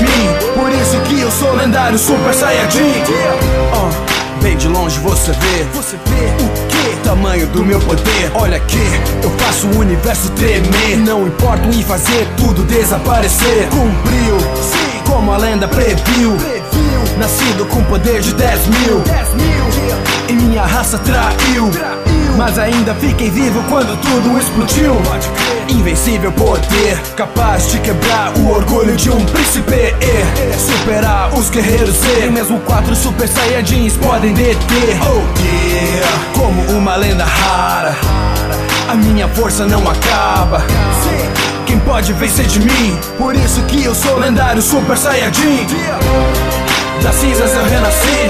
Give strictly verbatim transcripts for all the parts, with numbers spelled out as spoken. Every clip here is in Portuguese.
mim, por isso que eu sou lendário Super Saiyajin. uh, Bem de longe você vê, você vê o que? Tamanho do meu poder. Olha que eu faço o universo tremer. Não importo em fazer tudo desaparecer. Cumpriu, sim, como a lenda previu. Nascido com poder de dez mil, e minha raça traiu, mas ainda fiquei vivo quando tudo explodiu. Invencível poder, capaz de quebrar o orgulho de um príncipe e superar os guerreiros Z. Nem mesmo quatro Super Saiyajins podem deter. Oh yeah, como uma lenda rara, a minha força não acaba. Quem pode vencer de mim? Por isso que eu sou lendário Super Saiyajin. Das cinzas eu renasci,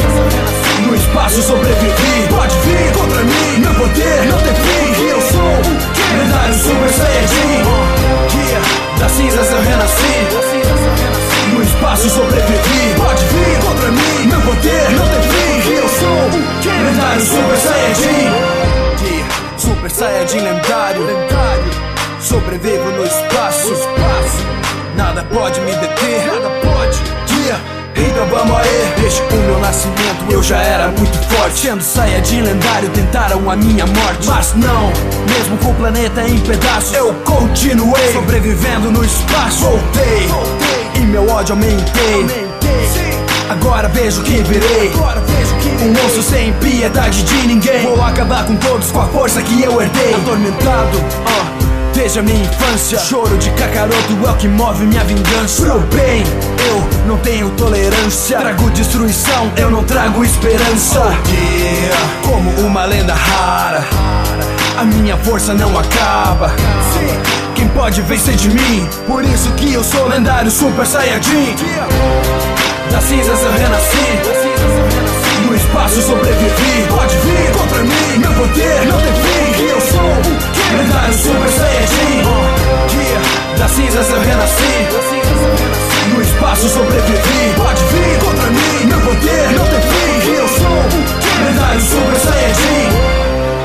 no espaço sobrevivi. Pode vir contra mim, meu poder não tem fim. Que eu sou o lendário Super Saiyajin. Das cinzas eu renasci, no espaço sobrevivi. Pode vir contra mim, meu poder não tem fim. Que eu sou o lendário Super Saiyajin. Super Saiyajin lendário, sobrevivo no espaço. Nada pode me deter, nada pode. Yeah. Então vamos aí. Desde o meu nascimento eu já era muito forte. Sendo Saiyajin lendário tentaram a minha morte, mas não, mesmo com o planeta em pedaços, eu continuei sobrevivendo no espaço. Voltei, e meu ódio aumentei. Agora vejo que virei um monstro sem piedade de ninguém. Vou acabar com todos com a força que eu herdei. Atormentado, uh, desde a minha infância, choro de Kakaroto é o que move minha vingança. Pro bem, eu não tenho tolerância. Trago destruição, eu não trago esperança. Oh yeah, como uma lenda rara, a minha força não acaba. Quem pode vencer de mim? Por isso que eu sou lendário Super Saiyajin. Das cinzas eu renasci, no espaço sobrevivi. Pode vir contra mim, meu poder não tem fim. Que eu sou o lendário Super Saiyajin. Das cinzas eu renasci, no espaço sobrevivi. Pode vir contra mim, meu poder não tem fim. Que eu sou o lendário Super Saiyajin.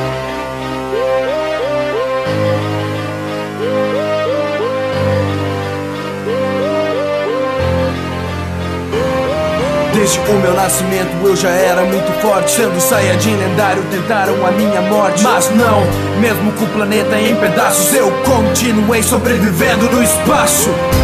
Desde o meu nascimento eu já era muito forte. Sendo Saiyajin lendário tentaram a minha morte, mas não, mesmo com o planeta em pedaços, eu continuei sobrevivendo no espaço.